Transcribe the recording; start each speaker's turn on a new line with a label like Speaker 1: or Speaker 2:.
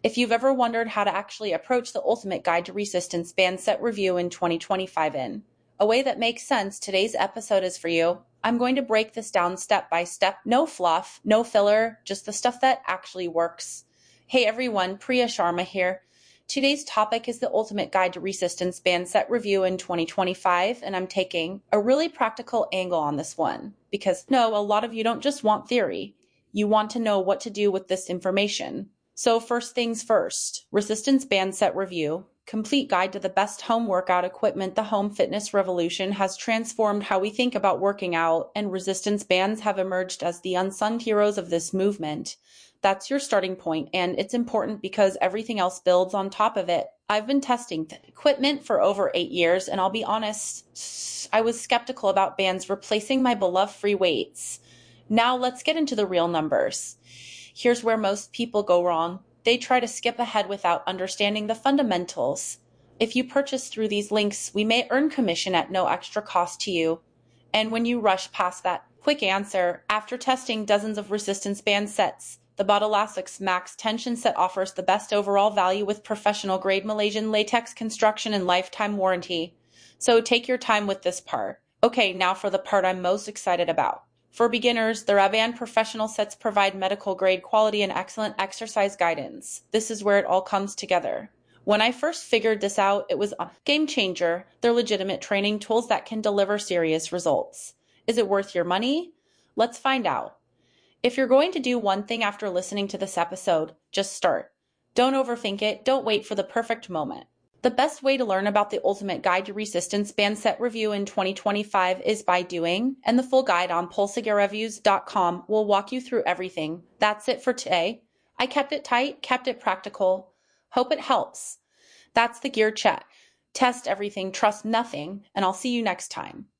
Speaker 1: If you've ever wondered how to actually approach the ultimate guide to resistance band set review in 2025 in a way that makes sense, today's episode is for you. I'm going to break this down step by step. No fluff, no filler, just the stuff that actually works. Hey everyone, Priya Sharma here. Today's topic is the ultimate guide to resistance band set review in 2025, and I'm taking a really practical angle on this one because no, a lot of you don't just want theory. You want to know what to do with this information. So first things first, resistance band set review. Complete guide to the best home workout equipment. The home fitness revolution has transformed how we think about working out, and resistance bands have emerged as the unsung heroes of this movement. That's your starting point, and it's important because everything else builds on top of it. I've been testing equipment for over 8 years, and I'll be honest, I was skeptical about bands replacing my beloved free weights. Now let's get into the real numbers. Here's where most people go wrong. They try to skip ahead without understanding the fundamentals. If you purchase through these links, we may earn commission at no extra cost to you. And when you rush past that, quick answer, after testing dozens of resistance band sets, the Bodylastics Max Tension Set offers the best overall value with professional grade Malaysian latex construction and lifetime warranty. So take your time with this part. Okay, now for the part I'm most excited about. For beginners, the Raban Professional Sets provide medical grade quality and excellent exercise guidance. This is where it all comes together. When I first figured this out, it was a game changer. They're legitimate training tools that can deliver serious results. Is it worth your money? Let's find out. If you're going to do one thing after listening to this episode, just start. Don't overthink it. Don't wait for the perfect moment. The best way to learn about the ultimate guide to resistance band set review in 2025 is by doing, and the full guide on pulsegearreviews.com will walk you through everything. That's it for today. I kept it tight, kept it practical. Hope it helps. That's the gear check. Test everything, trust nothing, and I'll see you next time.